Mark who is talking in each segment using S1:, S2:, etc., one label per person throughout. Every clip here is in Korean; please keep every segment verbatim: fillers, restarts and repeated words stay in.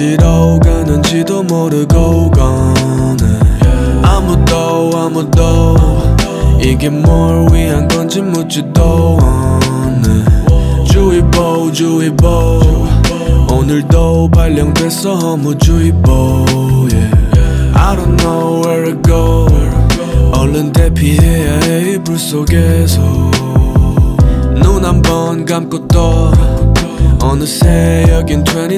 S1: 어디로 가는지도 모르고 가네. 아무도 아무도 이게 뭘 위한 건지 묻지도 않네. 주의보 주의보 오늘도 발령됐어 허무주의보 yeah. I don't know where to go 얼른 대피해야 해 이불 속에서 눈 한 번 감고 또 어느새 여긴 이천이십사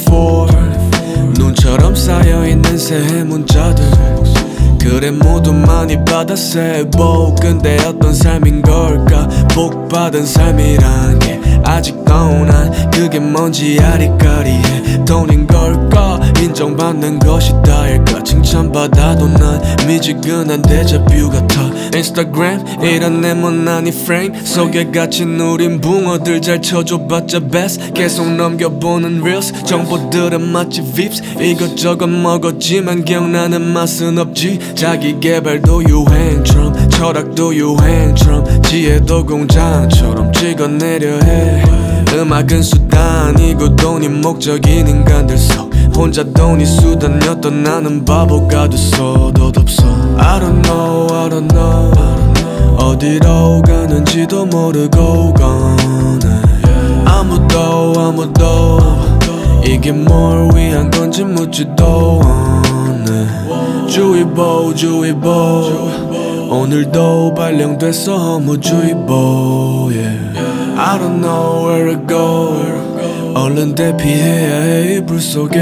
S1: 눈처럼 쌓여있는 새해 문자들 그래 모두 많이 받아 새해 복 근데 어떤 삶인 걸까 복받은 삶이란 게 아직도 난 그게 뭔지 아리까리해 돈인 걸까 인정받는 것이 다일까 칭찬받아도 난 미지근한 데자뷰 같아 인스타그램 이런 네모난 이 프레임 속에 갇힌 우린 붕어들 잘 쳐줘봤자 best 계속 넘겨보는 reels 정보들은 마치 빕스 이것저것 먹었지만 기억나는 맛은 없지 자기개발도 유행처럼 철학도 유행처럼 지혜도 공장처럼 찍어내려 해 음악은 수단이고 돈이 목적인 인간들 속 혼자 돈이 수단이었던 나는 바보가 됐어 덧없어 I don't know I don't know 어디로 가는지도 모르고 가네 아무도 아무도 이게 뭘 위한 건지 묻지도 않네 주의보 주의보 오늘도 발령됐어 허무주의보 yeah. I don't know where to go 얼른 대피해야 해 이불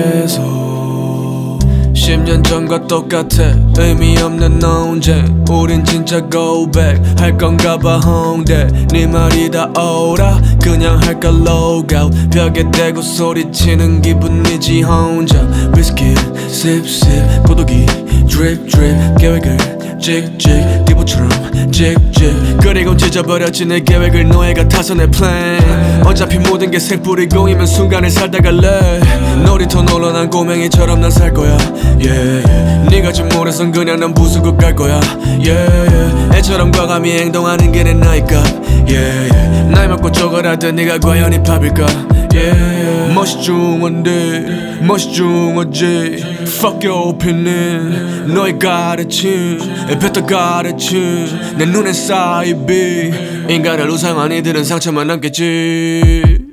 S1: 속에서 십 년 전과 똑같아 의미 없는 논쟁 우린 진짜 go back 할 건가 봐 홍대 네 말이 다 오라 그냥 할까 log out 벽에 대고 소리치는 기분이지 혼자 위스키 sip sip 고독이 drip drip 계획을 찍찍 디보처럼 찍찍 그리고 찢어버렸지 내 계획을 노예가 타서 내 plan 어차피 모든 게 색뿌리고이면 순간을 살다 갈래 놀이터 놀러난 꼬맹이처럼 난 살 거야 yeah, yeah. 네가 진 모래선 그냥 난 부수고 갈 거야 yeah, yeah. 애처럼 과감히 행동하는 게 내 나이값 yeah, yeah. 나이 먹고 쪼그라든 네가 과연 힙합일까 yeah, yeah. 멋이 중원데 멋이 중어지 Fuck your opinion 너의 가르침 뱉어 가르침 내 눈에 쌓이비 인간을 우상한 이들은 상처만 남겠지